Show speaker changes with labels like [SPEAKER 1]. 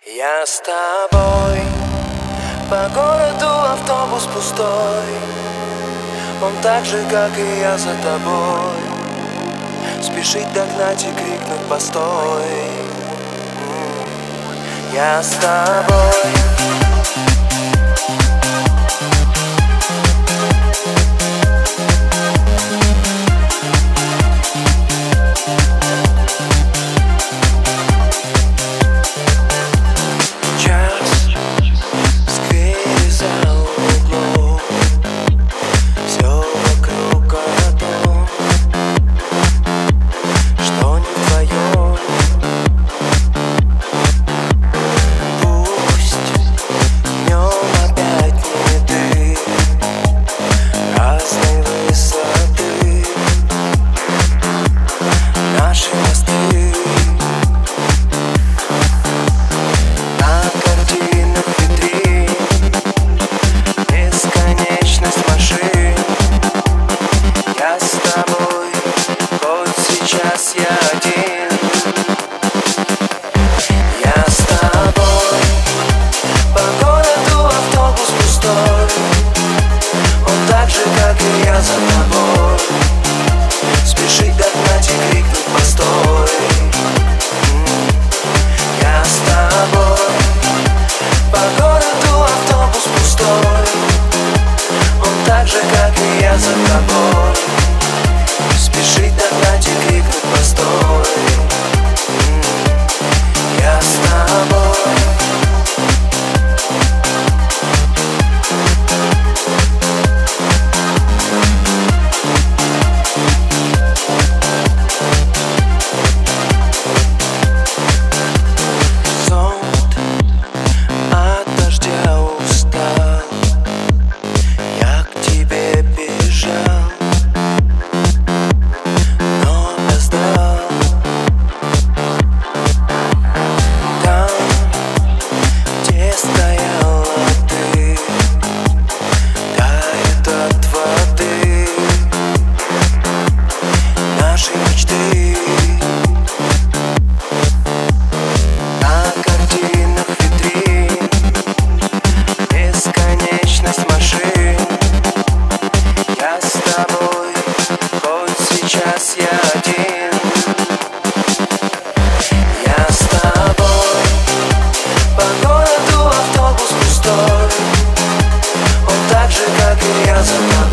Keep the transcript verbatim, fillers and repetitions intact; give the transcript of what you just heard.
[SPEAKER 1] Я с тобой, по городу автобус пустой. Он так же, как и я, за тобой. Спешить догнать и крикнуть постой. Я с тобой. Сейчас я один. Я с тобой, по городу автобус пустой. Он так же, как и я, за тобой. Спешить догнать и крикнуть постой. Я с тобой, по городу автобус пустой. Он так же, как и я, за тобой. Спешить догнать и крикнуть постой. Я с тобой. Зонт от дождя устал. Я к тебе бежал. Мечты на картинах витрин, бесконечность машин. Я с тобой, хоть сейчас я один. Я с тобой, по городу автобус пустой. Он так же, как и я, за тобой.